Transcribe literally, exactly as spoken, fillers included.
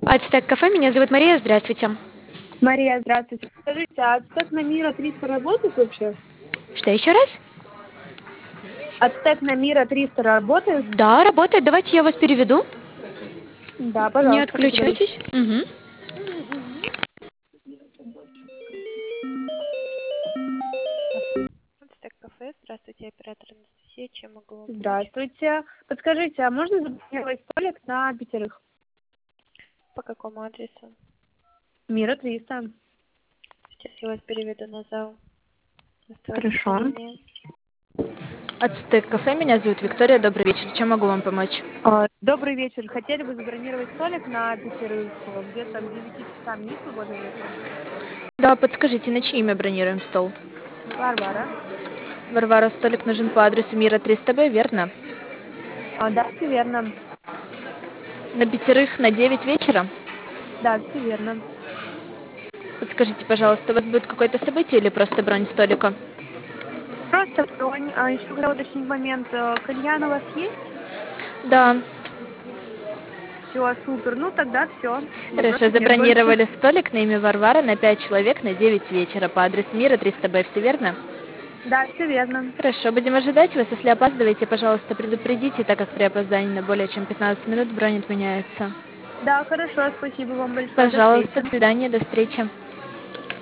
Ацтек кафе, меня зовут Мария, здравствуйте. Мария, здравствуйте. Скажите, а Ацтек на Мира триста работает вообще? Что еще раз? Ацтек на Мира триста работает? Да, работает. Давайте я вас переведу. Да, Не пожалуйста, благодарю. отключайтесь. Угу. Ацтек кафе, здравствуйте, оператор Анастасия, чем могу вам помочь? Здравствуйте. Подскажите, а можно забронировать столик на пятерых? По какому адресу? Мира триста. Сейчас я вас переведу на зал. Оставайтесь на Хорошо. линии. Ацтек кафе, меня зовут Виктория, добрый вечер. Чем могу вам помочь? А, Добрый вечер. Хотели бы забронировать столик на пятерых э, где-то к девяти часам есть свободное место? Да, подскажите, на чье имя бронируем стол? Варвара. Варвара, столик нужен по адресу Мира триста Б, верно? А, да, все верно. На пятерых на девять вечера? Да, все верно. Подскажите, пожалуйста, у вас будет какое-то событие или просто бронь столика? Просто бронь. А еще хотела уточнить момент. э, Кальян у вас есть? Да. Все, супер. Ну тогда все. Хорошо, Вопросов нет больше. забронировали столик на имя Варвара на пять человек на девять вечера по адресу Мира триста Б, все верно? Да, все верно. Хорошо, будем ожидать вас. Если опаздываете, пожалуйста, предупредите, так как при опоздании на более чем пятнадцать минут бронь отменяется. Да, хорошо, спасибо вам большое. До Пожалуйста, встречи. до свидания, до встречи.